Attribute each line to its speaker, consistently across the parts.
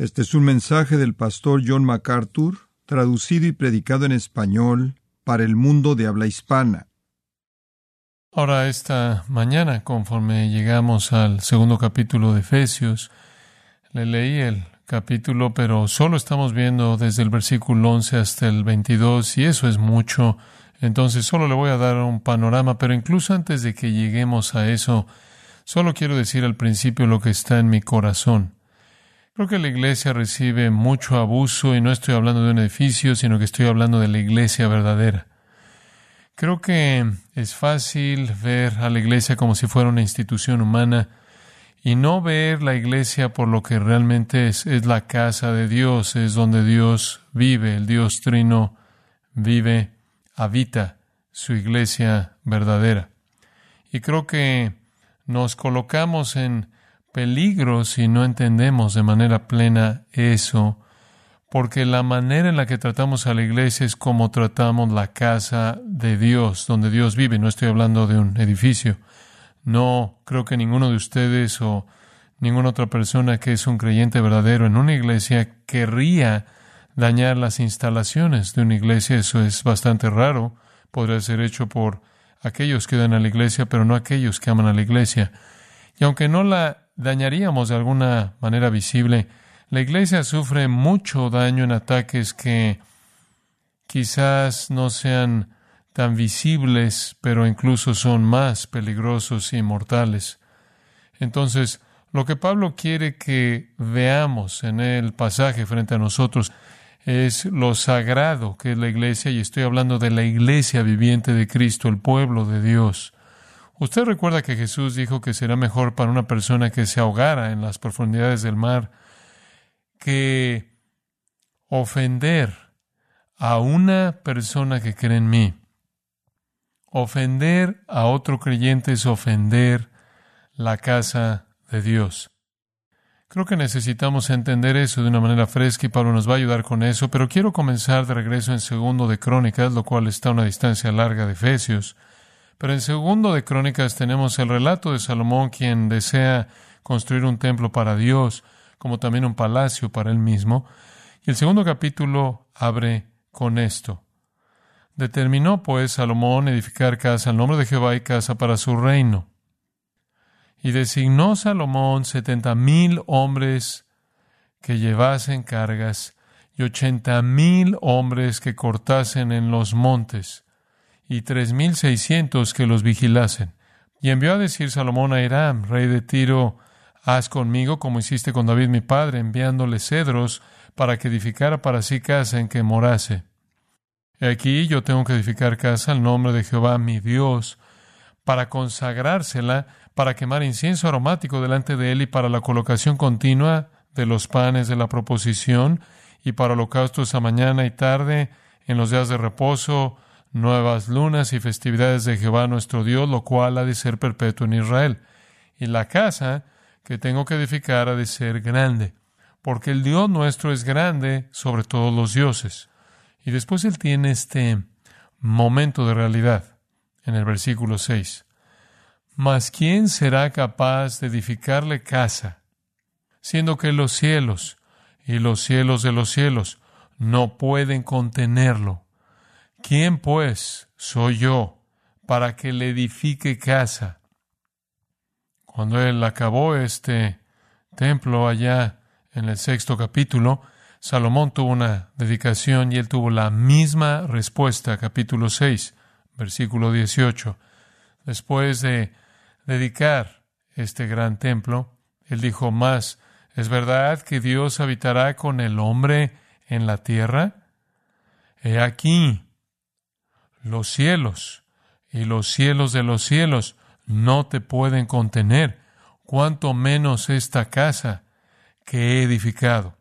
Speaker 1: Este es un mensaje del pastor John MacArthur, traducido y predicado en español para el mundo de habla hispana.
Speaker 2: Ahora, esta mañana, conforme llegamos al segundo capítulo de Efesios, le leí el capítulo, pero solo estamos viendo desde el versículo 11 hasta el 22, y eso es mucho. Entonces, solo le voy a dar un panorama, pero incluso antes de que lleguemos a eso, solo quiero decir al principio lo que está en mi corazón. Creo que la iglesia recibe mucho abuso, y no estoy hablando de un edificio, sino que estoy hablando de la iglesia verdadera. Creo que es fácil ver a la iglesia como si fuera una institución humana y no ver la iglesia por lo que realmente es la casa de Dios, es donde Dios vive, el Dios Trino vive, habita su iglesia verdadera. Y creo que nos colocamos en peligro si no entendemos de manera plena eso, porque la manera en la que tratamos a la iglesia es como tratamos la casa de Dios, donde Dios vive. No estoy hablando de un edificio. No creo que ninguno de ustedes o ninguna otra persona que es un creyente verdadero en una iglesia querría dañar las instalaciones de una iglesia. Eso es bastante raro. Podría ser hecho por aquellos que dan a la iglesia, pero no aquellos que aman a la iglesia. Y aunque no la dañaríamos de alguna manera visible, la iglesia sufre mucho daño en ataques que quizás no sean tan visibles, pero incluso son más peligrosos y mortales. Entonces, lo que Pablo quiere que veamos en el pasaje frente a nosotros es lo sagrado que es la iglesia, y estoy hablando de la iglesia viviente de Cristo, el pueblo de Dios. Usted recuerda que Jesús dijo que será mejor para una persona que se ahogara en las profundidades del mar que ofender a una persona que cree en mí. Ofender a otro creyente es ofender la casa de Dios. Creo que necesitamos entender eso de una manera fresca, y Pablo nos va a ayudar con eso, pero quiero comenzar de regreso en segundo de Crónicas, lo cual está a una distancia larga de Efesios. Pero en segundo de Crónicas tenemos el relato de Salomón, quien desea construir un templo para Dios, como también un palacio para él mismo. Y el segundo capítulo abre con esto. Determinó, pues, Salomón edificar casa al nombre de Jehová y casa para su reino. Y designó Salomón 70,000 hombres que llevasen cargas y 80,000 hombres que cortasen en los montes y 3,600 que los vigilasen. Y envió a decir Salomón a Hiram, rey de Tiro: haz conmigo como hiciste con David mi padre, enviándole cedros para que edificara para sí casa en que morase. He aquí yo tengo que edificar casa al nombre de Jehová mi Dios, para consagrársela, para quemar incienso aromático delante de él, y para la colocación continua de los panes de la proposición, y para holocaustos a mañana y tarde, en los días de reposo, nuevas lunas y festividades de Jehová nuestro Dios, lo cual ha de ser perpetuo en Israel. Y la casa que tengo que edificar ha de ser grande, porque el Dios nuestro es grande sobre todos los dioses. Y después él tiene este momento de realidad en el versículo 6. Mas ¿quién será capaz de edificarle casa, siendo que los cielos y los cielos de los cielos no pueden contenerlo? ¿Quién, pues, soy yo para que le edifique casa? Cuando él acabó este templo allá en el 6º capítulo, Salomón tuvo una dedicación y él tuvo la misma respuesta, capítulo 6, versículo 18. Después de dedicar este gran templo, él dijo: «Mas, ¿es verdad que Dios habitará con el hombre en la tierra? He aquí, los cielos y los cielos de los cielos no te pueden contener, cuanto menos esta casa que he edificado».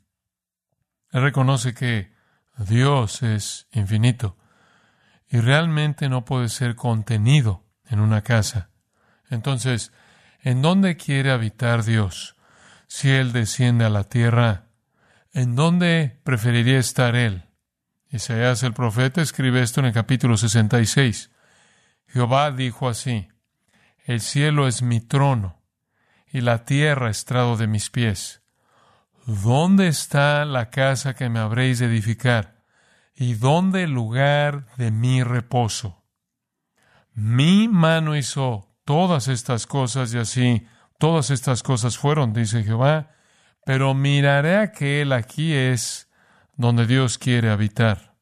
Speaker 2: Él reconoce que Dios es infinito y realmente no puede ser contenido en una casa. Entonces, ¿en dónde quiere habitar Dios? Si Él desciende a la tierra, ¿en dónde preferiría estar Él? Isaías el profeta escribe esto en el capítulo 66. Jehová dijo así: el cielo es mi trono y la tierra estrado de mis pies. ¿dónde está la casa que me habréis de edificar? ¿Y dónde el lugar de mi reposo? Mi mano hizo todas estas cosas y así todas estas cosas fueron, dice Jehová, pero miraré a que Él aquí es donde Dios quiere habitar.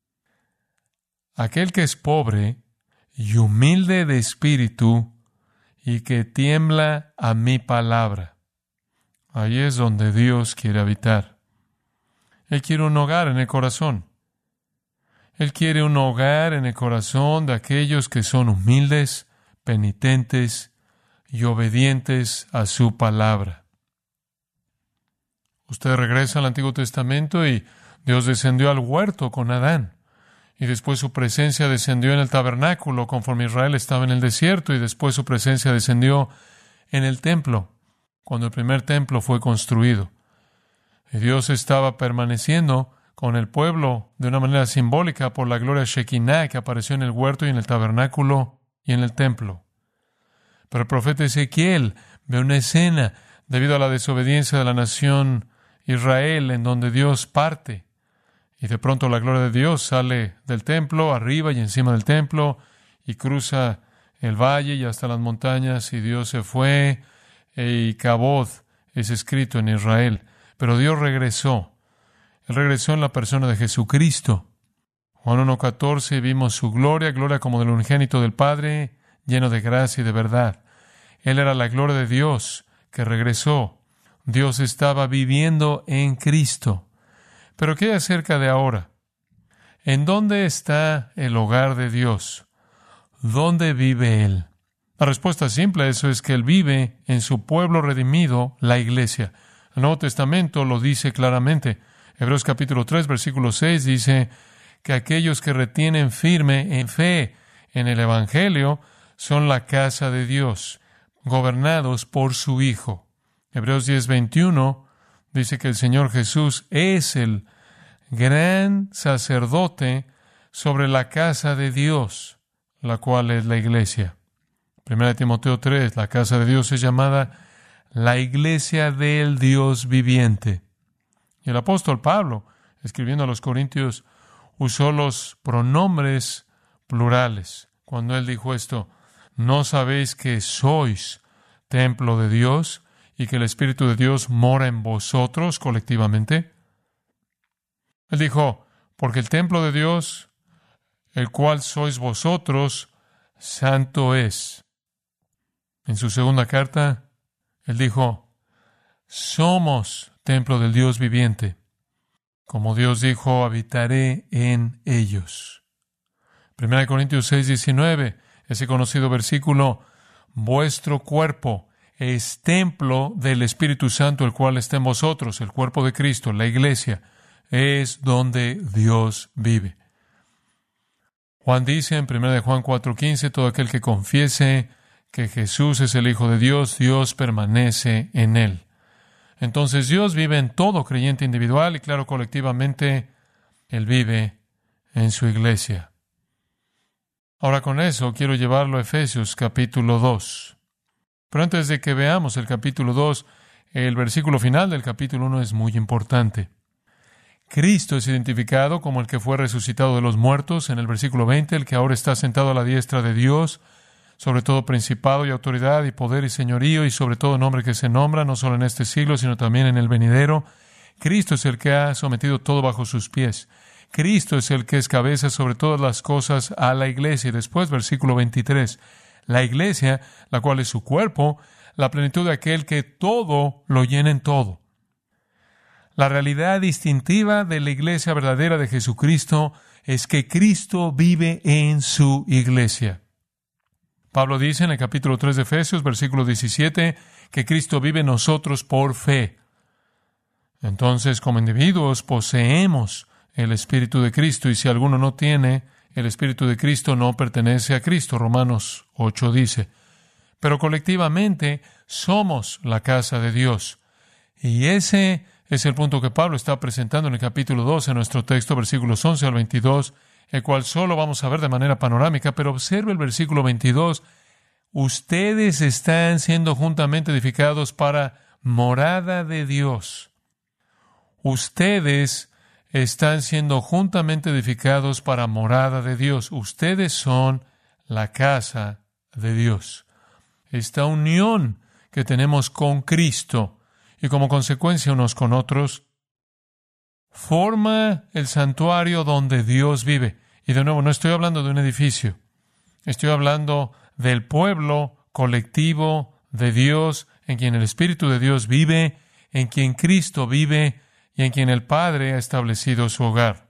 Speaker 2: Aquel que es pobre y humilde de espíritu y que tiembla a mi palabra. Ahí es donde Dios quiere habitar. Él quiere un hogar en el corazón. Él quiere un hogar en el corazón de aquellos que son humildes, penitentes y obedientes a su palabra. Usted regresa al Antiguo Testamento y Dios descendió al huerto con Adán. Y después su presencia descendió en el tabernáculo conforme Israel estaba en el desierto. Y después su presencia descendió en el templo, cuando el primer templo fue construido. Y Dios estaba permaneciendo con el pueblo de una manera simbólica por la gloria Shekinah que apareció en el huerto y en el tabernáculo y en el templo. Pero el profeta Ezequiel ve una escena debido a la desobediencia de la nación Israel en donde Dios parte. Y de pronto la gloria de Dios sale del templo, arriba y encima del templo, y cruza el valle y hasta las montañas, y Dios se fue, y Cabod es escrito en Israel. Pero Dios regresó. Él regresó en la persona de Jesucristo. Juan 1:14, vimos su gloria, gloria como del unigénito del Padre, lleno de gracia y de verdad. Él era la gloria de Dios que regresó. Dios estaba viviendo en Cristo. Pero ¿qué hay acerca de ahora? ¿En dónde está el hogar de Dios? ¿Dónde vive Él? La respuesta simple a eso es que Él vive en su pueblo redimido, la iglesia. El Nuevo Testamento lo dice claramente. Hebreos capítulo 3, versículo 6 dice que aquellos que retienen firme en fe en el Evangelio son la casa de Dios, gobernados por su Hijo. Hebreos 10, 21 dice que el Señor Jesús es el gran sacerdote sobre la casa de Dios, la cual es la iglesia. 1 Timoteo 3, la casa de Dios es llamada la iglesia del Dios viviente. Y el apóstol Pablo, escribiendo a los Corintios, usó los pronombres plurales. Cuando él dijo esto, ¿no sabéis que sois templo de Dios y que el Espíritu de Dios mora en vosotros colectivamente? Él dijo, porque el templo de Dios, el cual sois vosotros, santo es. En su segunda carta, él dijo, somos templo del Dios viviente. Como Dios dijo, habitaré en ellos. 1 Corintios 6, 19, ese conocido versículo, vuestro cuerpo es templo del Espíritu Santo, el cual está en vosotros, el cuerpo de Cristo, la iglesia, es donde Dios vive. Juan dice en 1 Juan 4:15, todo aquel que confiese que Jesús es el Hijo de Dios, Dios permanece en él. Entonces Dios vive en todo creyente individual y claro, colectivamente, Él vive en su iglesia. Ahora con eso quiero llevarlo a Efesios capítulo 2. Pero antes de que veamos el capítulo 2, el versículo final del capítulo 1 es muy importante. Cristo es identificado como el que fue resucitado de los muertos en el versículo 20, el que ahora está sentado a la diestra de Dios, sobre todo principado y autoridad y poder y señorío y sobre todo nombre que se nombra, no solo en este siglo, sino también en el venidero. Cristo es el que ha sometido todo bajo sus pies. Cristo es el que es cabeza sobre todas las cosas a la iglesia. Y después, versículo 23, la iglesia, la cual es su cuerpo, la plenitud de aquel que todo lo llena en todo. La realidad distintiva de la iglesia verdadera de Jesucristo es que Cristo vive en su iglesia. Pablo dice en el capítulo 3 de Efesios, versículo 17, que Cristo vive en nosotros por fe. Entonces, como individuos, poseemos el Espíritu de Cristo, y si alguno no tiene el Espíritu de Cristo, no pertenece a Cristo. Romanos 8 dice. Pero colectivamente somos la casa de Dios. Y ese es el punto que Pablo está presentando en el capítulo 2, en nuestro texto, versículos 11 al 22, el cual solo vamos a ver de manera panorámica, pero observe el versículo 22. Ustedes están siendo juntamente edificados para morada de Dios. ustedes están siendo juntamente edificados para morada de Dios. Ustedes son la casa de Dios. Esta unión que tenemos con Cristo y como consecuencia unos con otros forma el santuario donde Dios vive. Y de nuevo, no estoy hablando de un edificio. Estoy hablando del pueblo colectivo de Dios, en quien el Espíritu de Dios vive, en quien Cristo vive y en quien el Padre ha establecido su hogar.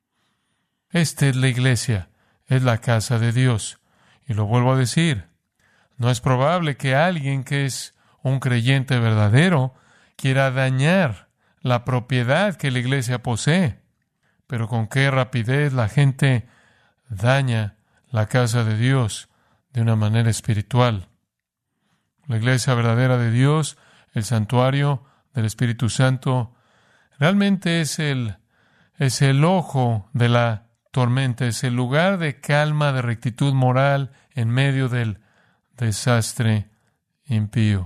Speaker 2: Esta es la iglesia, es la casa de Dios. Y lo vuelvo a decir, no es probable que alguien que es un creyente verdadero quiera dañar la propiedad que la iglesia posee. Pero con qué rapidez la gente daña la casa de Dios de una manera espiritual. La iglesia verdadera de Dios, el santuario del Espíritu Santo, realmente es el ojo de la tormenta, es el lugar de calma, de rectitud moral en medio del desastre impío.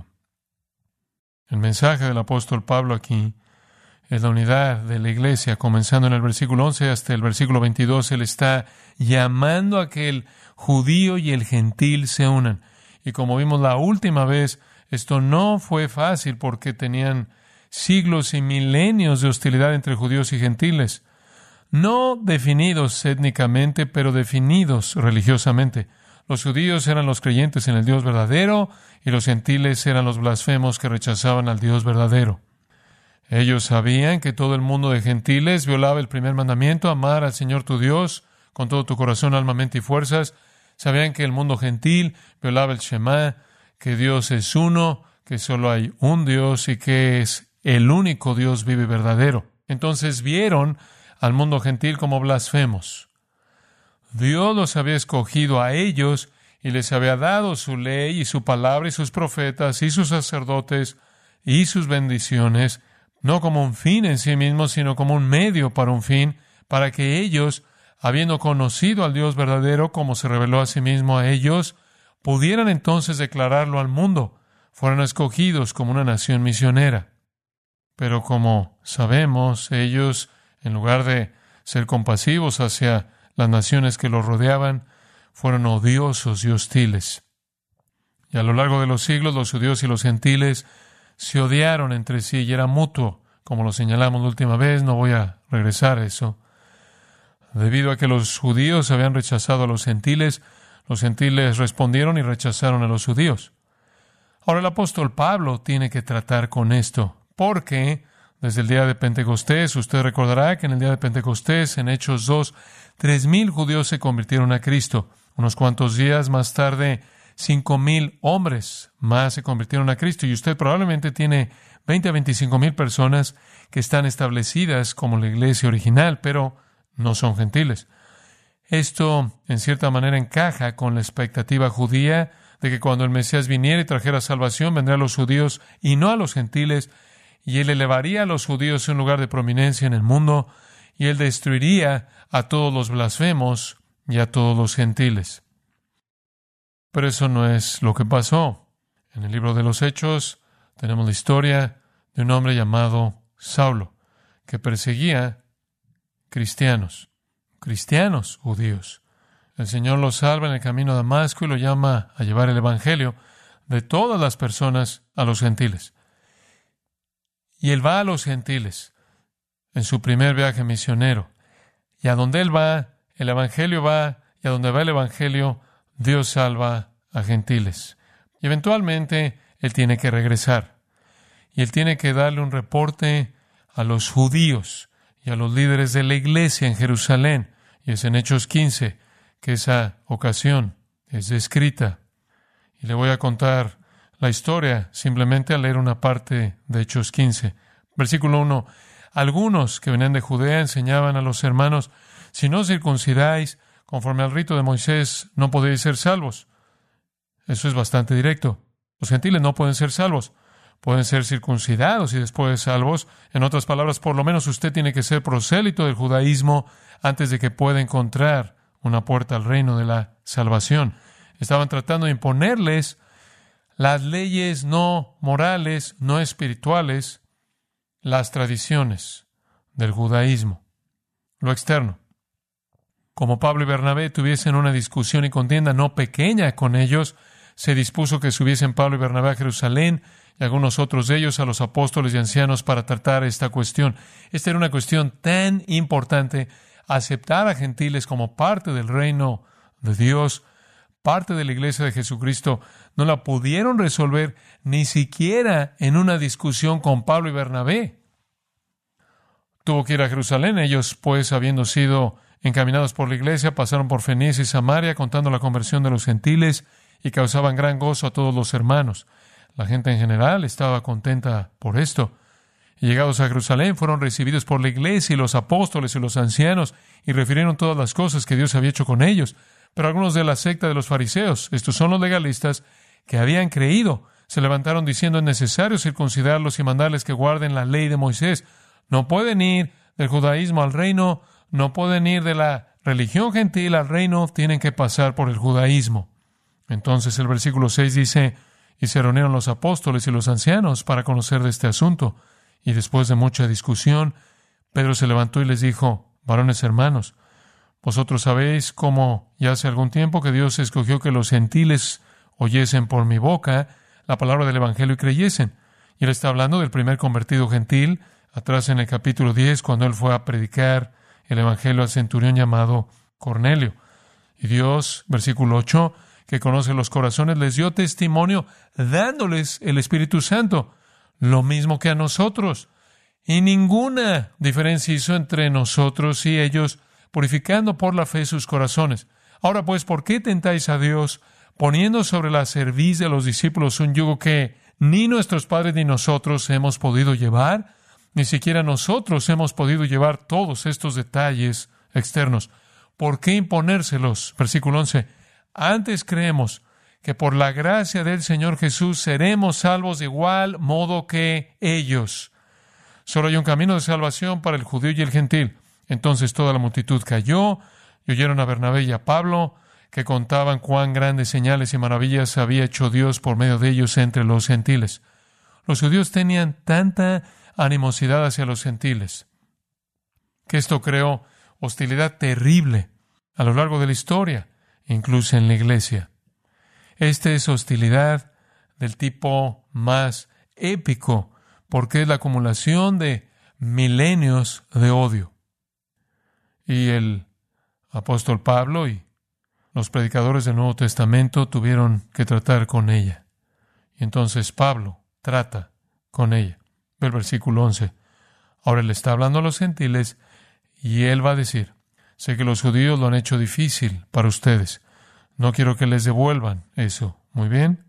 Speaker 2: El mensaje del apóstol Pablo aquí es la unidad de la iglesia, comenzando en el versículo 11 hasta el versículo 22. Él está llamando a que el judío y el gentil se unan. Y como vimos la última vez, esto no fue fácil porque tenían siglos y milenios de hostilidad entre judíos y gentiles. No definidos étnicamente, pero definidos religiosamente. Los judíos eran los creyentes en el Dios verdadero y los gentiles eran los blasfemos que rechazaban al Dios verdadero. Ellos sabían que todo el mundo de gentiles violaba el primer mandamiento, amar al Señor tu Dios con todo tu corazón, alma, mente y fuerzas. Sabían que el mundo gentil violaba el Shema, que Dios es uno, que solo hay un Dios y que es el único Dios vivo y verdadero. Entonces vieron al mundo gentil como blasfemos. Dios los había escogido a ellos y les había dado su ley y su palabra y sus profetas y sus sacerdotes y sus bendiciones, no como un fin en sí mismo, sino como un medio para un fin, para que ellos, habiendo conocido al Dios verdadero como se reveló a sí mismo a ellos, pudieran entonces declararlo al mundo, fueran escogidos como una nación misionera. Pero como sabemos, ellos, en lugar de ser compasivos hacia las naciones que los rodeaban, fueron odiosos y hostiles. Y a lo largo de los siglos, los judíos y los gentiles se odiaron entre sí y era mutuo, como lo señalamos la última vez. No voy a regresar a eso. Debido a que los judíos habían rechazado a los gentiles respondieron y rechazaron a los judíos. Ahora el apóstol Pablo tiene que tratar con esto, porque desde el día de Pentecostés, usted recordará que en el día de Pentecostés, en Hechos 2, 3,000 judíos se convirtieron a Cristo. Unos cuantos días más tarde, 5,000 hombres más se convirtieron a Cristo. Y usted probablemente tiene 20 a 25,000 personas que están establecidas como la iglesia original, pero no son gentiles. Esto, en cierta manera, encaja con la expectativa judía de que cuando el Mesías viniera y trajera salvación, vendrá a los judíos y no a los gentiles, y Él elevaría a los judíos a un lugar de prominencia en el mundo, y Él destruiría a todos los blasfemos y a todos los gentiles. Pero eso no es lo que pasó. En el libro de los Hechos tenemos la historia de un hombre llamado Saulo, que perseguía cristianos judíos. El Señor lo salva en el camino a Damasco y lo llama a llevar el evangelio de todas las personas a los gentiles. Y él va a los gentiles en su primer viaje misionero. Y a donde él va, el evangelio va, y a donde va el evangelio, Dios salva a gentiles. Y eventualmente él tiene que regresar. Y él tiene que darle un reporte a los judíos y a los líderes de la iglesia en Jerusalén. Y es en Hechos 15 que esa ocasión es descrita. Y le voy a contar la historia simplemente al leer una parte de Hechos 15. Versículo 1. Algunos que venían de Judea enseñaban a los hermanos: si no circuncidáis conforme al rito de Moisés, no podéis ser salvos. Eso es bastante directo. Los gentiles no pueden ser salvos. Pueden ser circuncidados y después salvos. En otras palabras, por lo menos usted tiene que ser prosélito del judaísmo antes de que pueda encontrar una puerta al reino de la salvación. Estaban tratando de imponerles las leyes no morales, no espirituales, las tradiciones. del judaísmo, lo externo. Como Pablo y Bernabé tuviesen una discusión y contienda no pequeña con ellos, se dispuso que subiesen Pablo y Bernabé a Jerusalén y algunos otros de ellos a los apóstoles y ancianos para tratar esta cuestión. Esta era una cuestión tan importante, aceptar a gentiles como parte del reino de Dios, parte de la iglesia de Jesucristo. No la pudieron resolver ni siquiera en una discusión con Pablo y Bernabé. Tuvo que ir a Jerusalén. Ellos, pues, habiendo sido encaminados por la iglesia, pasaron por Fenicia y Samaria, contando la conversión de los gentiles, y causaban gran gozo a todos los hermanos. La gente en general estaba contenta por esto. Y llegados a Jerusalén, fueron recibidos por la iglesia y los apóstoles y los ancianos, y refirieron todas las cosas que Dios había hecho con ellos. Pero algunos de la secta de los fariseos, estos son los legalistas, que habían creído, se levantaron diciendo: es necesario circuncidarlos y mandarles que guarden la ley de Moisés. No pueden ir del judaísmo al reino, no pueden ir de la religión gentil al reino, tienen que pasar por el judaísmo. Entonces el versículo 6 dice: y se reunieron los apóstoles y los ancianos para conocer de este asunto. Y después de mucha discusión, Pedro se levantó y les dijo: varones hermanos, vosotros sabéis cómo ya hace algún tiempo que Dios escogió que los gentiles oyesen por mi boca la palabra del evangelio y creyesen. Y él está hablando del primer convertido gentil, atrás en el capítulo 10, cuando él fue a predicar el evangelio al centurión llamado Cornelio. Y Dios, versículo 8, que conoce los corazones, les dio testimonio dándoles el Espíritu Santo, lo mismo que a nosotros. Y ninguna diferencia hizo entre nosotros y ellos, purificando por la fe sus corazones. Ahora pues, ¿por qué tentáis a Dios, poniendo sobre la cerviz de los discípulos un yugo que ni nuestros padres ni nosotros hemos podido llevar? Ni siquiera nosotros hemos podido llevar todos estos detalles externos. ¿Por qué imponérselos? Versículo 11. Antes creemos que por la gracia del Señor Jesús seremos salvos de igual modo que ellos. Solo hay un camino de salvación para el judío y el gentil. Entonces toda la multitud cayó y oyeron a Bernabé y a Pablo, que contaban cuán grandes señales y maravillas había hecho Dios por medio de ellos entre los gentiles. Los judíos tenían tanta animosidad hacia los gentiles que esto creó hostilidad terrible a lo largo de la historia, incluso en la iglesia. Esta es hostilidad del tipo más épico, porque es la acumulación de milenios de odio. Y el apóstol Pablo y los predicadores del Nuevo Testamento tuvieron que tratar con ella. Y entonces Pablo trata con ella. Ve el versículo 11. Ahora él está hablando a los gentiles y él va a decir: sé que los judíos lo han hecho difícil para ustedes. No quiero que les devuelvan eso. Muy bien.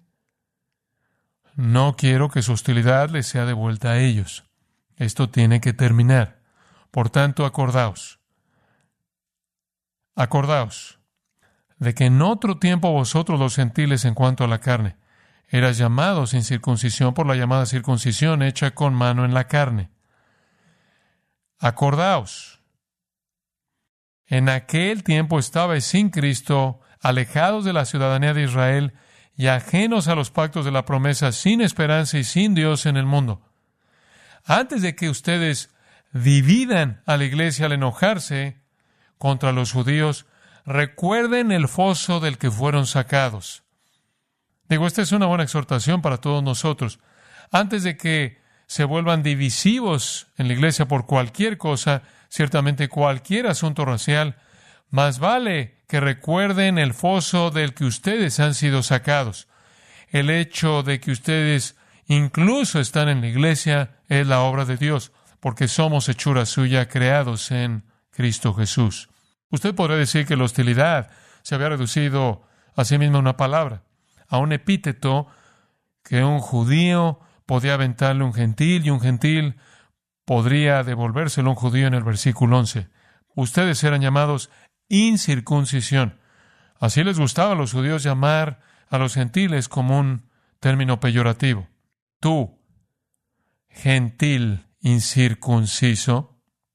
Speaker 2: No quiero que su hostilidad les sea devuelta a ellos. Esto tiene que terminar. Por tanto, acordaos de que en otro tiempo vosotros los gentiles, en cuanto a la carne, eras llamados sin circuncisión por la llamada circuncisión hecha con mano en la carne. Acordaos. En aquel tiempo estabais sin Cristo, alejados de la ciudadanía de Israel y ajenos a los pactos de la promesa, sin esperanza y sin Dios en el mundo. Antes de que ustedes dividan a la iglesia al enojarse contra los judíos, recuerden el foso del que fueron sacados. Digo, esta es una buena exhortación para todos nosotros. Antes de que se vuelvan divisivos en la iglesia por cualquier cosa, ciertamente cualquier asunto racial, más vale que recuerden el foso del que ustedes han sido sacados. El hecho de que ustedes incluso están en la iglesia es la obra de Dios, porque somos hechura suya, creados en Cristo Jesús. Usted podrá decir que la hostilidad se había reducido a sí misma a una palabra, a un epíteto que un judío podía aventarle a un gentil y un gentil podría devolvérselo a un judío en el versículo 11. Ustedes eran llamados incircuncisión. Así les gustaba a los judíos llamar a los gentiles como un término peyorativo. Tú, gentil incircunciso.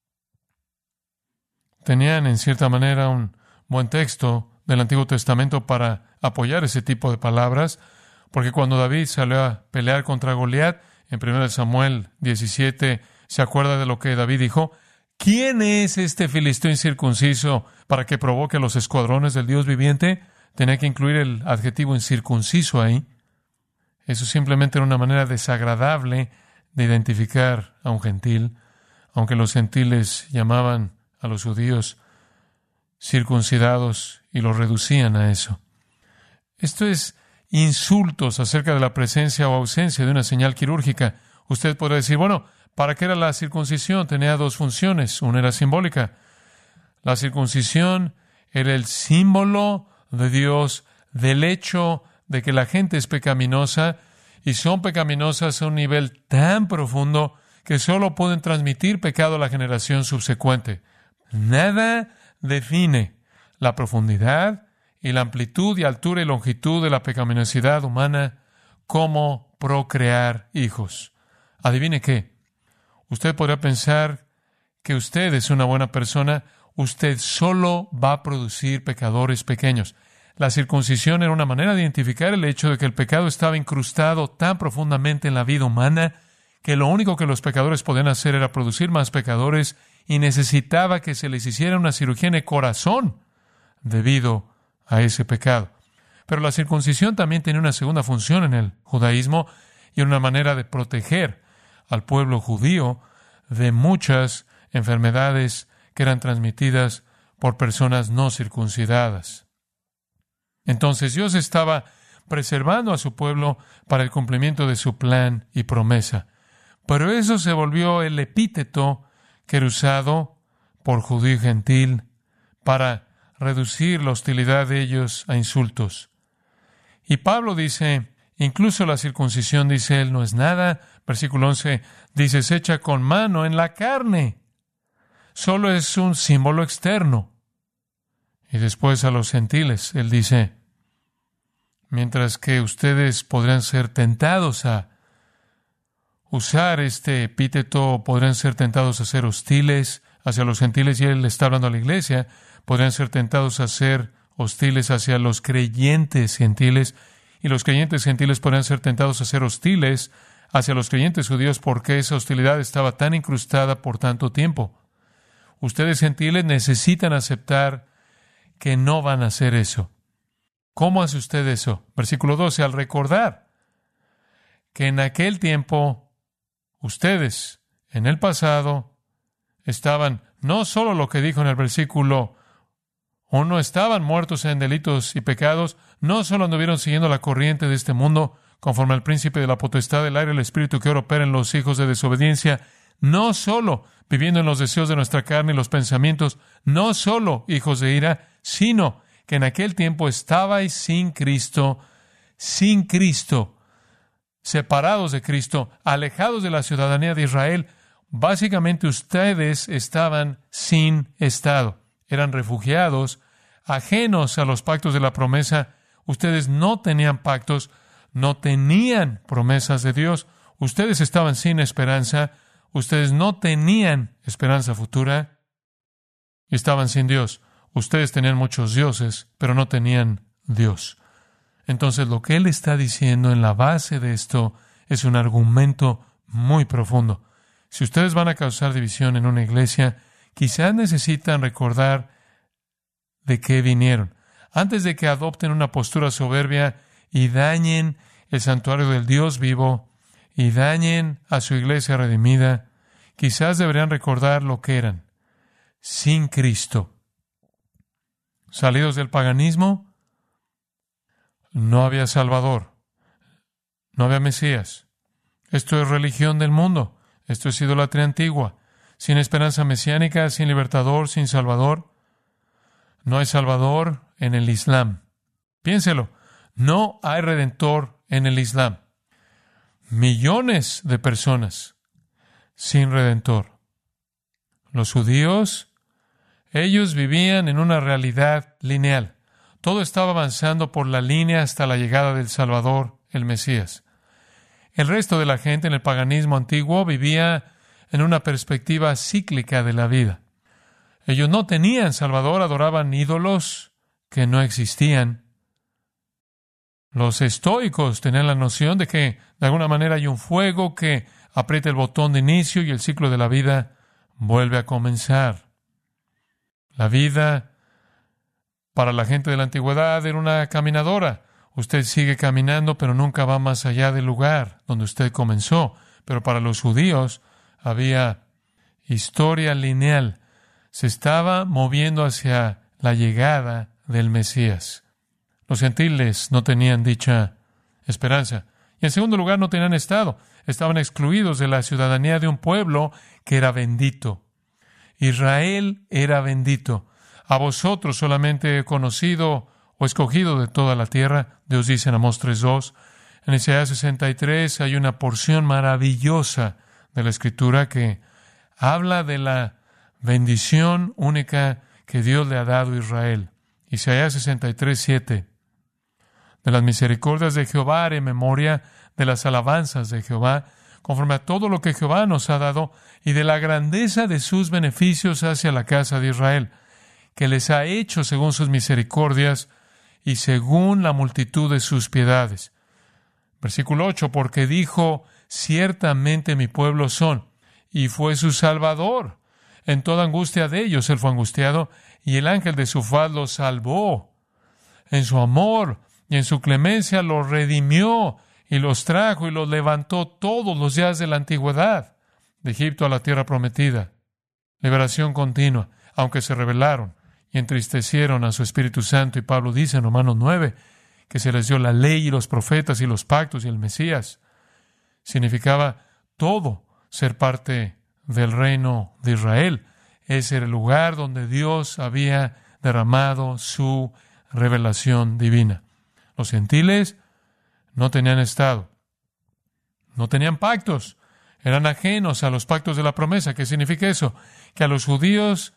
Speaker 2: Tenían en cierta manera un buen texto del Antiguo Testamento para apoyar ese tipo de palabras, porque cuando David salió a pelear contra Goliat, en 1 Samuel 17, se acuerda de lo que David dijo: ¿Quién es este filisteo incircunciso para que provoque a los escuadrones del Dios viviente? Tenía que incluir el adjetivo incircunciso ahí. Eso simplemente era una manera desagradable de identificar a un gentil, aunque los gentiles llamaban a los judíos circuncidados y los reducían a eso. Esto es insultos acerca de la presencia o ausencia de una señal quirúrgica. Usted podría decir, bueno, ¿para qué era la circuncisión? Tenía dos funciones. Una era simbólica. La circuncisión era el símbolo de Dios, del hecho de que la gente es pecaminosa y son pecaminosas a un nivel tan profundo que solo pueden transmitir pecado a la generación subsecuente. Nada define la profundidad y la amplitud y altura y longitud de la pecaminosidad humana como procrear hijos. Adivine qué. Usted podría pensar que usted es una buena persona. Usted solo va a producir pecadores pequeños. La circuncisión era una manera de identificar el hecho de que el pecado estaba incrustado tan profundamente en la vida humana que lo único que los pecadores podían hacer era producir más pecadores y necesitaba que se les hiciera una cirugía en el corazón debido a ese pecado. Pero la circuncisión también tenía una segunda función en el judaísmo y una manera de proteger al pueblo judío de muchas enfermedades que eran transmitidas por personas no circuncidadas. Entonces Dios estaba preservando a su pueblo para el cumplimiento de su plan y promesa. Pero eso se volvió el epíteto que era usado por judío y gentil para reducir la hostilidad de ellos a insultos. Y Pablo dice, incluso la circuncisión, dice él, no es nada. Versículo 11 dice, se echa con mano en la carne. Solo es un símbolo externo. Y después a los gentiles, él dice, mientras que ustedes podrán ser tentados a usar este epíteto, podrán ser tentados a ser hostiles hacia los gentiles, y él está hablando a la iglesia, podrán ser tentados a ser hostiles hacia los creyentes gentiles, y los creyentes gentiles podrán ser tentados a ser hostiles hacia los creyentes judíos porque esa hostilidad estaba tan incrustada por tanto tiempo. Ustedes gentiles necesitan aceptar que no van a hacer eso. ¿Cómo hace usted eso? Versículo 12, al recordar que en aquel tiempo ustedes, en el pasado, estaban, no solo lo que dijo en el versículo 1, estaban muertos en delitos y pecados, no solo anduvieron siguiendo la corriente de este mundo, conforme al príncipe de la potestad del aire, el espíritu que ahora opera en los hijos de desobediencia, no solo viviendo en los deseos de nuestra carne y los pensamientos, no solo hijos de ira, sino que en aquel tiempo estabais sin Cristo, separados de Cristo, alejados de la ciudadanía de Israel. Básicamente ustedes estaban sin estado, eran refugiados, ajenos a los pactos de la promesa. Ustedes no tenían pactos, no tenían promesas de Dios. Ustedes estaban sin esperanza, ustedes no tenían esperanza futura y estaban sin Dios. Ustedes tenían muchos dioses, pero no tenían Dios. Entonces, lo que él está diciendo en la base de esto es un argumento muy profundo. Si ustedes van a causar división en una iglesia, quizás necesitan recordar de qué vinieron, antes de que adopten una postura soberbia y dañen el santuario del Dios vivo y dañen a su iglesia redimida. Quizás deberían recordar lo que eran, sin Cristo. Salidos del paganismo, no había Salvador, no había Mesías. Esto es religión del mundo, esto es idolatría antigua, sin esperanza mesiánica, sin libertador, sin Salvador. No hay Salvador en el Islam. Piénselo, no hay Redentor en el Islam. Millones de personas sin Redentor. Los judíos, ellos vivían en una realidad lineal. Todo estaba avanzando por la línea hasta la llegada del Salvador, el Mesías. El resto de la gente en el paganismo antiguo vivía en una perspectiva cíclica de la vida. Ellos no tenían Salvador, adoraban ídolos que no existían. Los estoicos tenían la noción de que de alguna manera hay un fuego que aprieta el botón de inicio y el ciclo de la vida vuelve a comenzar. La vida para la gente de la antigüedad era una caminadora. Usted sigue caminando, pero nunca va más allá del lugar donde usted comenzó. Pero para los judíos había historia lineal. Se estaba moviendo hacia la llegada del Mesías. Los gentiles no tenían dicha esperanza. Y en segundo lugar, no tenían estado. Estaban excluidos de la ciudadanía de un pueblo que era bendito. Israel era bendito. A vosotros solamente he conocido o escogido de toda la tierra. Dios dice en Amós 3:2. En Isaías 63 hay una porción maravillosa de la Escritura que habla de la bendición única que Dios le ha dado a Israel. Isaías 63:7. De las misericordias de Jehová haré memoria, de las alabanzas de Jehová, conforme a todo lo que Jehová nos ha dado, y de la grandeza de sus beneficios hacia la casa de Israel, que les ha hecho según sus misericordias y según la multitud de sus piedades. Versículo 8, porque dijo, ciertamente mi pueblo son, y fue su salvador. En toda angustia de ellos él fue angustiado, y el ángel de su faz los salvó. En su amor y en su clemencia los redimió, y los trajo y los levantó todos los días de la antigüedad, de Egipto a la tierra prometida. Liberación continua, aunque se rebelaron y entristecieron a su Espíritu Santo. Y Pablo dice en Romanos 9 que se les dio la ley y los profetas y los pactos y el Mesías. Significaba todo ser parte del reino de Israel. Ese era el lugar donde Dios había derramado su revelación divina. Los gentiles no tenían estado, no tenían pactos, eran ajenos a los pactos de la promesa. ¿Qué significa eso? Que a los judíos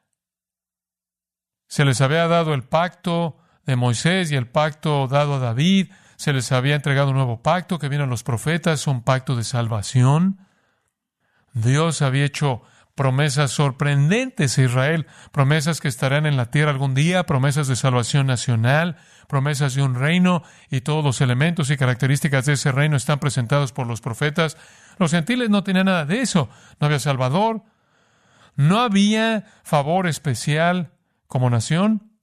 Speaker 2: se les había dado el pacto de Moisés y el pacto dado a David, se les había entregado un nuevo pacto que vino a los profetas, un pacto de salvación. Dios había hecho promesas sorprendentes a Israel, promesas que estarán en la tierra algún día, promesas de salvación nacional, promesas de un reino, y todos los elementos y características de ese reino están presentados por los profetas. Los gentiles no tenían nada de eso. No había Salvador, no había favor especial como nación,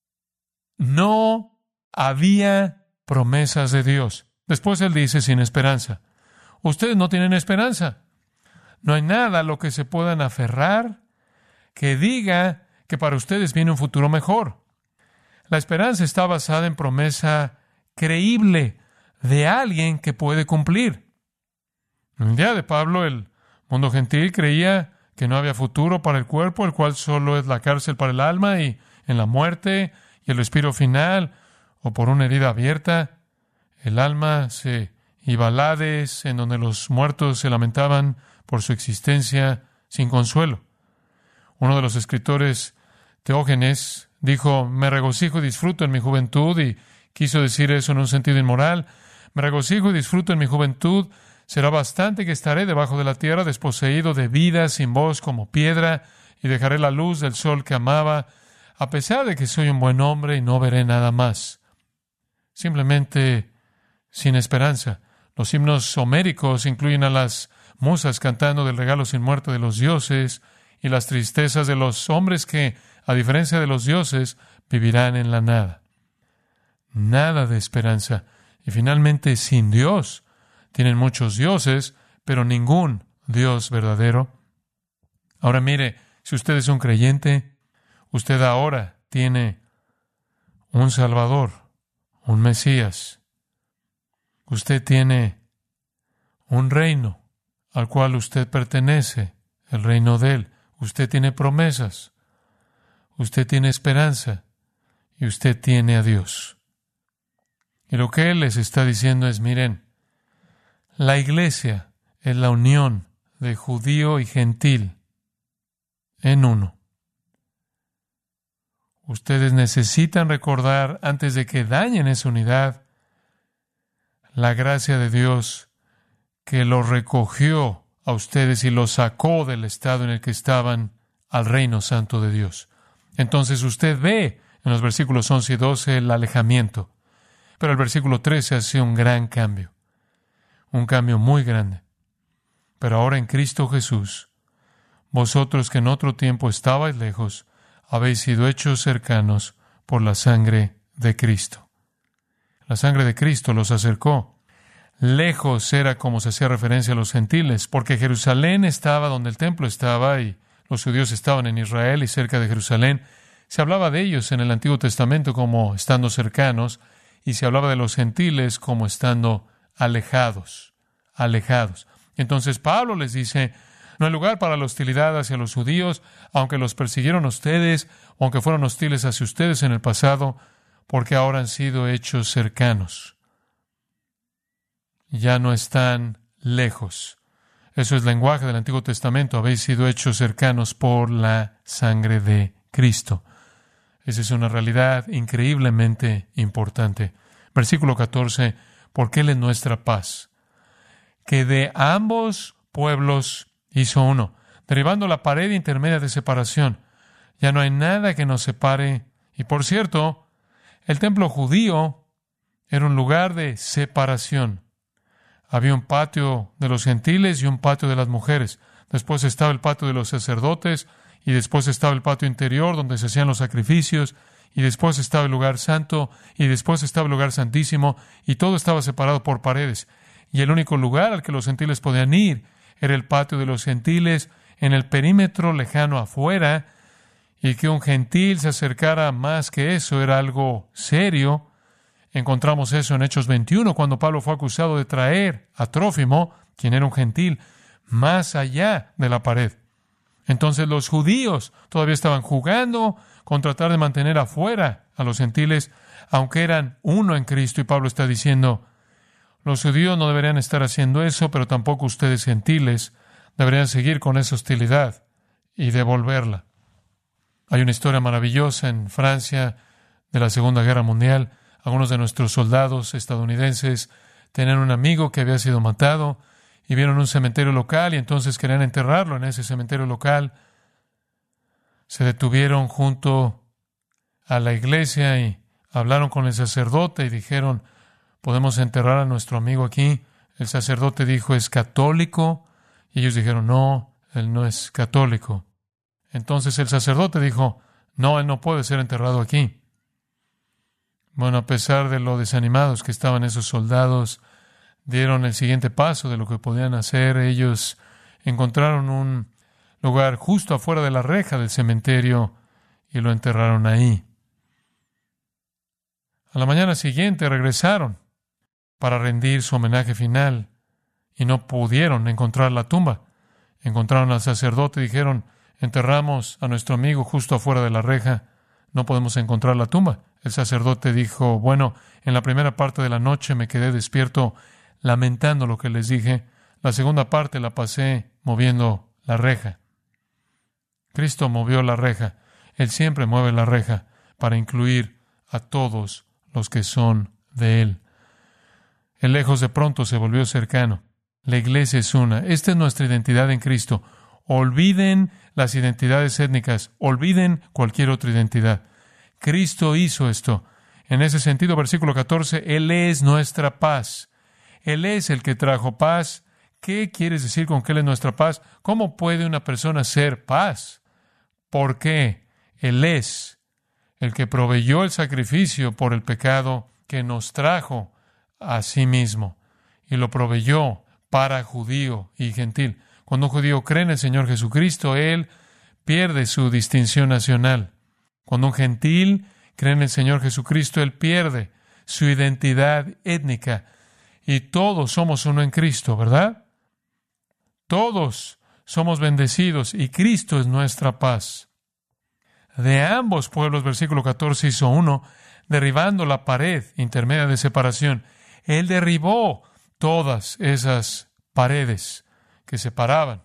Speaker 2: no había promesas de Dios. Después él dice, sin esperanza. Ustedes no tienen esperanza. No hay nada a lo que se puedan aferrar que diga que para ustedes viene un futuro mejor. La esperanza está basada en promesa creíble de alguien que puede cumplir. En el día de Pablo, el mundo gentil creía que no había futuro para el cuerpo, el cual solo es la cárcel para el alma, y en la muerte y el respiro final, o por una herida abierta, el alma se iba al Hades, en donde los muertos se lamentaban por su existencia sin consuelo. Uno de los escritores, Teógenes, dijo, me regocijo y disfruto en mi juventud, y quiso decir eso en un sentido inmoral. Me regocijo y disfruto en mi juventud, será bastante que estaré debajo de la tierra, desposeído de vida, sin voz como piedra, y dejaré la luz del sol que amaba, a pesar de que soy un buen hombre y no veré nada más. Simplemente sin esperanza. Los himnos homéricos incluyen a las musas cantando del regalo sin muerte de los dioses y las tristezas de los hombres que, a diferencia de los dioses, vivirán en la nada. Nada de esperanza. Y finalmente, sin Dios. Tienen muchos dioses, pero ningún Dios verdadero. Ahora mire, si usted es un creyente, usted ahora tiene un Salvador, un Mesías. Usted tiene un reino al cual usted pertenece, el reino de Él. Usted tiene promesas, usted tiene esperanza y usted tiene a Dios. Y lo que Él les está diciendo es, miren, la iglesia es la unión de judío y gentil en uno. Ustedes necesitan recordar, antes de que dañen esa unidad, la gracia de Dios que los recogió a ustedes y los sacó del estado en el que estaban al reino santo de Dios. Entonces usted ve en los versículos 11 y 12 el alejamiento. Pero el versículo 13 hace un gran cambio. Un cambio muy grande. Pero ahora en Cristo Jesús, vosotros que en otro tiempo estabais lejos, habéis sido hechos cercanos por la sangre de Cristo. La sangre de Cristo los acercó. Lejos era como se hacía referencia a los gentiles, porque Jerusalén estaba donde el templo estaba y los judíos estaban en Israel y cerca de Jerusalén. Se hablaba de ellos en el Antiguo Testamento como estando cercanos y se hablaba de los gentiles como estando alejados. Entonces Pablo les dice, no hay lugar para la hostilidad hacia los judíos, aunque los persiguieron ustedes, o aunque fueron hostiles hacia ustedes en el pasado, porque ahora han sido hechos cercanos. Ya no están lejos. Eso es lenguaje del Antiguo Testamento. Habéis sido hechos cercanos por la sangre de Cristo. Esa es una realidad increíblemente importante. Versículo 14, porque Él es nuestra paz, que de ambos pueblos hizo uno, derribando la pared intermedia de separación. Ya no hay nada que nos separe. Y por cierto, el templo judío era un lugar de separación. Había un patio de los gentiles y un patio de las mujeres. Después estaba el patio de los sacerdotes, y después estaba el patio interior donde se hacían los sacrificios, y después estaba el lugar santo, y después estaba el lugar santísimo, y todo estaba separado por paredes. Y el único lugar al que los gentiles podían ir era el patio de los gentiles, en el perímetro lejano afuera, y que un gentil se acercara más que eso era algo serio. Encontramos eso en Hechos 21, cuando Pablo fue acusado de traer a Trófimo, quien era un gentil, más allá de la pared. Entonces los judíos todavía estaban jugando con tratar de mantener afuera a los gentiles, aunque eran uno en Cristo, y Pablo está diciendo, los judíos no deberían estar haciendo eso, pero tampoco ustedes gentiles deberían seguir con esa hostilidad y devolverla. Hay una historia maravillosa en Francia de la Segunda Guerra Mundial. Algunos de nuestros soldados estadounidenses tenían un amigo que había sido matado y vieron un cementerio local y entonces querían enterrarlo en ese cementerio local. Se detuvieron junto a la iglesia y hablaron con el sacerdote y dijeron, ¿podemos enterrar a nuestro amigo aquí? El sacerdote dijo, ¿es católico? Y ellos dijeron, no, él no es católico. Entonces el sacerdote dijo, no, él no puede ser enterrado aquí. Bueno, a pesar de lo desanimados que estaban esos soldados, dieron el siguiente paso de lo que podían hacer. Ellos encontraron un lugar justo afuera de la reja del cementerio y lo enterraron ahí. A la mañana siguiente regresaron para rendir su homenaje final y no pudieron encontrar la tumba. Encontraron al sacerdote y dijeron, enterramos a nuestro amigo justo afuera de la reja, no podemos encontrar la tumba. El sacerdote dijo, bueno, en la primera parte de la noche me quedé despierto lamentando lo que les dije. La segunda parte la pasé moviendo la reja. Cristo movió la reja. Él siempre mueve la reja para incluir a todos los que son de Él. El lejos de pronto se volvió cercano. La iglesia es una. Esta es nuestra identidad en Cristo. Olviden las identidades étnicas. Olviden cualquier otra identidad. Cristo hizo esto. En ese sentido, versículo 14, Él es nuestra paz. Él es el que trajo paz. ¿Qué quieres decir con que Él es nuestra paz? ¿Cómo puede una persona ser paz? ¿Por qué? Él es el que proveyó el sacrificio por el pecado que nos trajo a sí mismo. Y lo proveyó para judío y gentil. Cuando un judío cree en el Señor Jesucristo, él pierde su distinción nacional. Cuando un gentil cree en el Señor Jesucristo, él pierde su identidad étnica. Y todos somos uno en Cristo, ¿verdad? Todos somos bendecidos y Cristo es nuestra paz. De ambos pueblos, versículo 14, hizo uno, derribando la pared intermedia de separación. Él derribó todas esas paredes que separaban,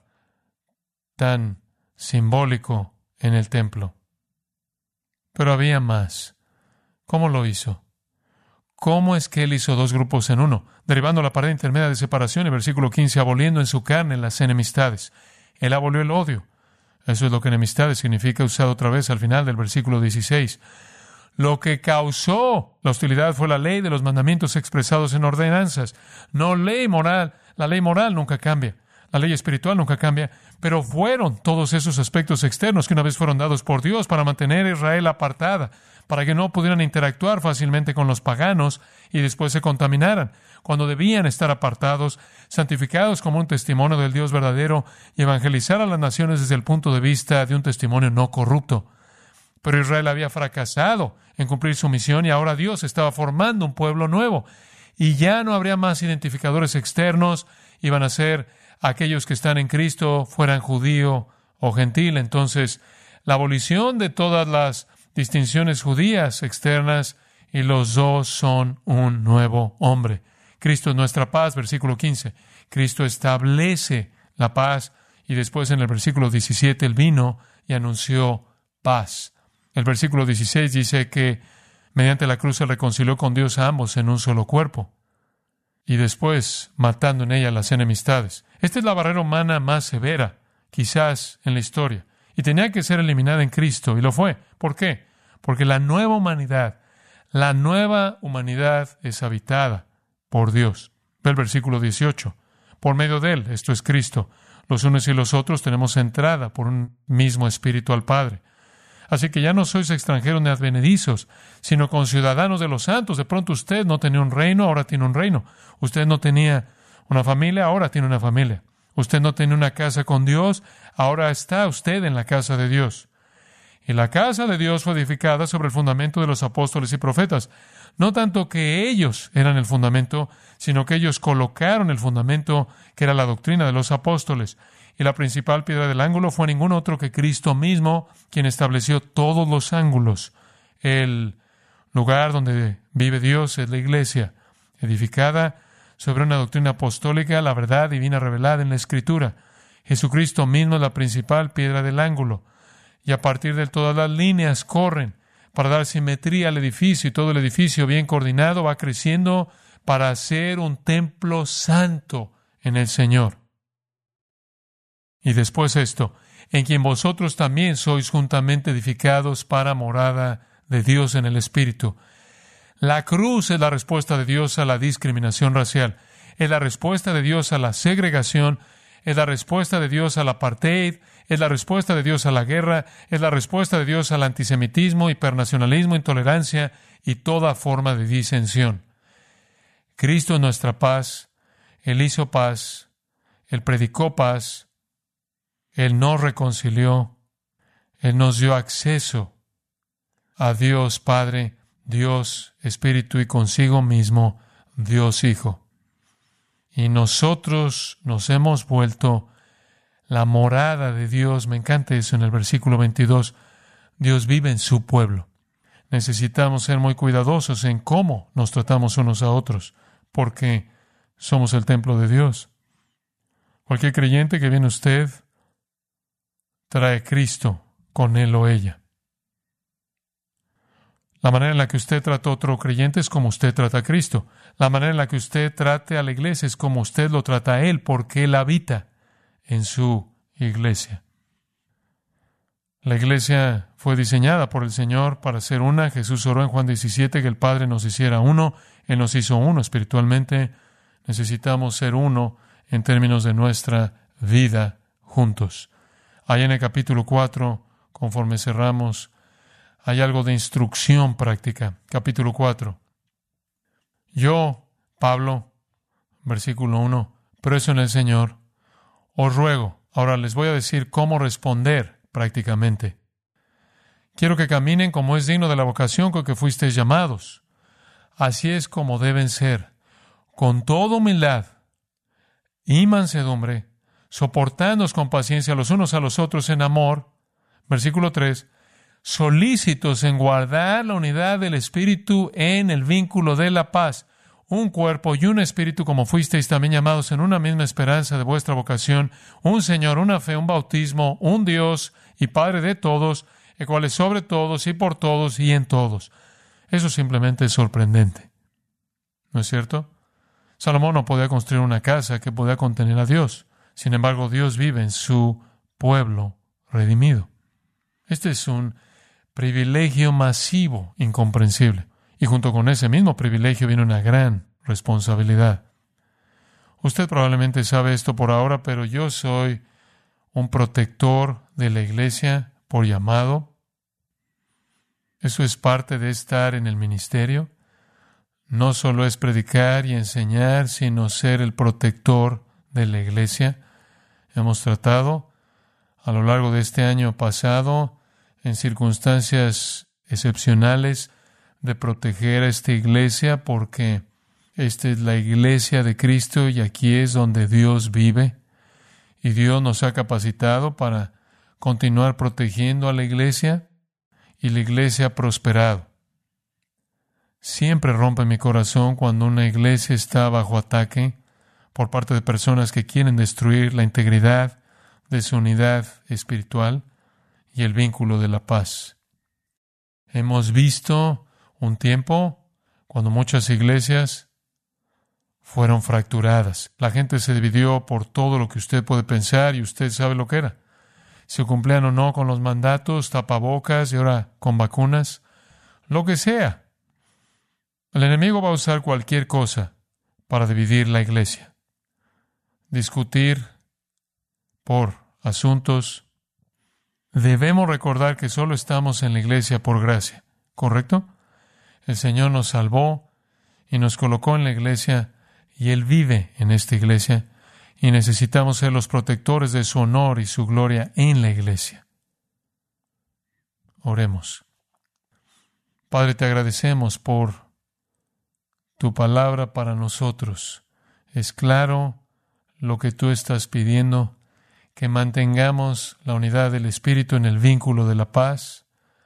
Speaker 2: tan simbólico en el templo. Pero había más. ¿Cómo lo hizo? ¿Cómo es que Él hizo dos grupos en uno? Derribando la pared intermedia de separación, en versículo 15, aboliendo en su carne las enemistades. Él abolió el odio. Eso es lo que enemistades significa, usado otra vez al final del versículo 16. Lo que causó la hostilidad fue la ley de los mandamientos expresados en ordenanzas. No ley moral. La ley moral nunca cambia. La ley espiritual nunca cambia, pero fueron todos esos aspectos externos que una vez fueron dados por Dios para mantener a Israel apartada, para que no pudieran interactuar fácilmente con los paganos y después se contaminaran, cuando debían estar apartados, santificados como un testimonio del Dios verdadero y evangelizar a las naciones desde el punto de vista de un testimonio no corrupto. Pero Israel había fracasado en cumplir su misión y ahora Dios estaba formando un pueblo nuevo. Y ya no habría más identificadores externos, iban a ser aquellos que están en Cristo, fueran judío o gentil. Entonces, la abolición de todas las distinciones judías externas y los dos son un nuevo hombre. Cristo es nuestra paz, versículo 15. Cristo establece la paz y después en el versículo 17 Él vino y anunció paz. El versículo 16 dice que mediante la cruz se reconcilió con Dios a ambos en un solo cuerpo y después matando en ella las enemistades. Esta es la barrera humana más severa, quizás en la historia, y tenía que ser eliminada en Cristo, y lo fue. ¿Por qué? Porque la nueva humanidad es habitada por Dios. Ve el versículo 18. Por medio de Él, esto es Cristo, los unos y los otros tenemos entrada por un mismo Espíritu al Padre. Así que ya no sois extranjeros ni advenedizos, sino conciudadanos de los santos. De pronto usted no tenía un reino, ahora tiene un reino. Usted no tenía una familia, ahora tiene una familia. Usted no tenía una casa con Dios, ahora está usted en la casa de Dios. Y la casa de Dios fue edificada sobre el fundamento de los apóstoles y profetas. No tanto que ellos eran el fundamento, sino que ellos colocaron el fundamento que era la doctrina de los apóstoles. Y la principal piedra del ángulo fue ningún otro que Cristo mismo, quien estableció todos los ángulos. El lugar donde vive Dios es la iglesia, edificada sobre una doctrina apostólica, la verdad divina revelada en la Escritura. Jesucristo mismo es la principal piedra del ángulo. Y a partir de él todas las líneas corren para dar simetría al edificio, y todo el edificio bien coordinado va creciendo para ser un templo santo en el Señor. Y después esto, en quien vosotros también sois juntamente edificados para morada de Dios en el Espíritu. La cruz es la respuesta de Dios a la discriminación racial, es la respuesta de Dios a la segregación, es la respuesta de Dios al apartheid, es la respuesta de Dios a la guerra, es la respuesta de Dios al antisemitismo, hipernacionalismo, intolerancia y toda forma de disensión. Cristo es nuestra paz, Él hizo paz, Él predicó paz, Él nos reconcilió, Él nos dio acceso a Dios Padre, Dios Espíritu y consigo mismo Dios Hijo. Y nosotros nos hemos vuelto la morada de Dios. Me encanta eso en el versículo 22. Dios vive en su pueblo. Necesitamos ser muy cuidadosos en cómo nos tratamos unos a otros, porque somos el templo de Dios. Cualquier creyente que viene a usted trae Cristo con él o ella. La manera en la que usted trata a otro creyente es como usted trata a Cristo. La manera en la que usted trate a la iglesia es como usted lo trata a Él, porque Él habita en su iglesia. La iglesia fue diseñada por el Señor para ser una. Jesús oró en Juan 17 que el Padre nos hiciera uno. Él nos hizo uno espiritualmente. Necesitamos ser uno en términos de nuestra vida juntos. Ahí en el capítulo 4, conforme cerramos, hay algo de instrucción práctica. Capítulo 4. Yo, Pablo, versículo 1, preso en el Señor, os ruego. Ahora les voy a decir cómo responder prácticamente. Quiero que caminen como es digno de la vocación con que fuisteis llamados. Así es como deben ser, con toda humildad y mansedumbre, soportándoos con paciencia los unos a los otros en amor. Versículo 3. Solícitos en guardar la unidad del Espíritu en el vínculo de la paz, un cuerpo y un espíritu como fuisteis también llamados en una misma esperanza de vuestra vocación, un Señor, una fe, un bautismo, un Dios y Padre de todos, el cual es sobre todos y por todos y en todos. Eso simplemente es sorprendente, ¿no es cierto? Salomón no podía construir una casa que podía contener a Dios. Sin embargo, Dios vive en su pueblo redimido. Este es un privilegio masivo, incomprensible. Y junto con ese mismo privilegio viene una gran responsabilidad. Usted probablemente sabe esto por ahora, pero yo soy un protector de la iglesia por llamado. Eso es parte de estar en el ministerio. No solo es predicar y enseñar, sino ser el protector de la iglesia. Hemos tratado a lo largo de este año pasado, en circunstancias excepcionales, de proteger a esta iglesia porque esta es la iglesia de Cristo y aquí es donde Dios vive. Y Dios nos ha capacitado para continuar protegiendo a la iglesia y la iglesia ha prosperado. Siempre rompe mi corazón cuando una iglesia está bajo ataque por parte de personas que quieren destruir la integridad de su unidad espiritual y el vínculo de la paz. Hemos visto un tiempo cuando muchas iglesias fueron fracturadas. La gente se dividió por todo lo que usted puede pensar y usted sabe lo que era. Si cumplían o no con los mandatos, tapabocas y ahora con vacunas, lo que sea. El enemigo va a usar cualquier cosa para dividir la iglesia. Discutir por asuntos. Debemos recordar que solo estamos en la iglesia por gracia, ¿correcto? El Señor nos salvó y nos colocó en la iglesia y Él vive en esta iglesia y necesitamos ser los protectores de su honor y su gloria en la iglesia. Oremos. Padre, te agradecemos por tu palabra para nosotros. Es claro lo que tú estás pidiendo, que mantengamos la unidad del Espíritu en el vínculo de la paz,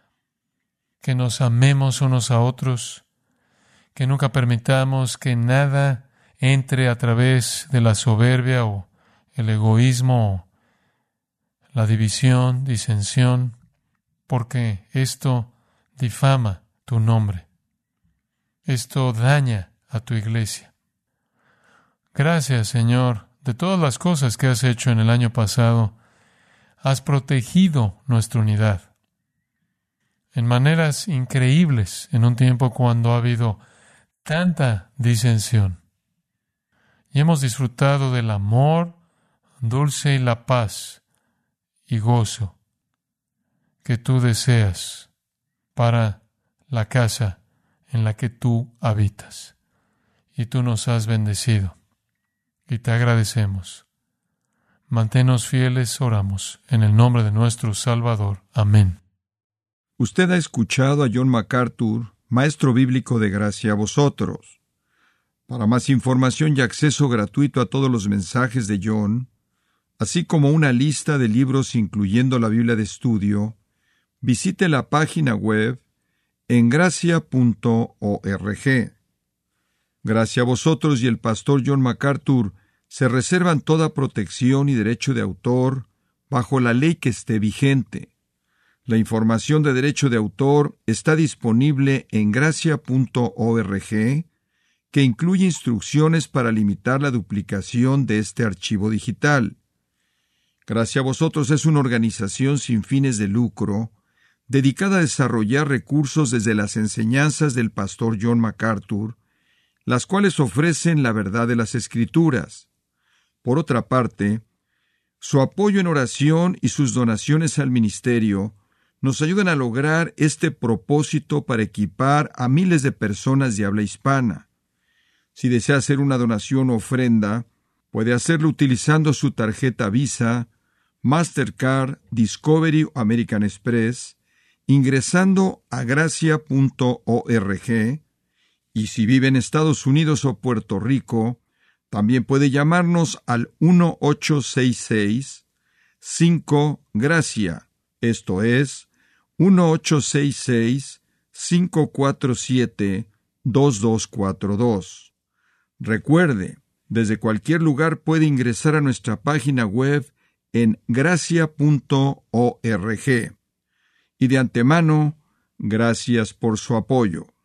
Speaker 2: que nos amemos unos a otros, que nunca permitamos que nada entre a través de la soberbia o el egoísmo o la división, disensión, porque esto difama tu nombre. Esto daña a tu iglesia. Gracias, Señor, de todas las cosas que has hecho en el año pasado. Has protegido nuestra unidad en maneras increíbles en un tiempo cuando ha habido tanta disensión. Y hemos disfrutado del amor dulce y la paz y gozo que tú deseas para la casa en la que tú habitas. Y tú nos has bendecido y te agradecemos. Manténnos fieles, oramos, en el nombre de nuestro Salvador. Amén.
Speaker 1: Usted ha escuchado a John MacArthur, maestro bíblico de Gracia a Vosotros. Para más información y acceso gratuito a todos los mensajes de John, así como una lista de libros incluyendo la Biblia de estudio, visite la página web en gracia.org. Gracia a Vosotros y el pastor John MacArthur se reservan toda protección y derecho de autor bajo la ley que esté vigente. La información de derecho de autor está disponible en gracia.org, que incluye instrucciones para limitar la duplicación de este archivo digital. Gracia a Vosotros es una organización sin fines de lucro, dedicada a desarrollar recursos desde las enseñanzas del pastor John MacArthur, las cuales ofrecen la verdad de las Escrituras. Por otra parte, su apoyo en oración y sus donaciones al ministerio nos ayudan a lograr este propósito para equipar a miles de personas de habla hispana. Si desea hacer una donación o ofrenda, puede hacerlo utilizando su tarjeta Visa, Mastercard, Discovery o American Express, ingresando a gracia.org, y si vive en Estados Unidos o Puerto Rico, también puede llamarnos al 1-866-5-GRACIA, esto es, 1-866-547-2242. Recuerde, desde cualquier lugar puede ingresar a nuestra página web en gracia.org. Y de antemano, gracias por su apoyo.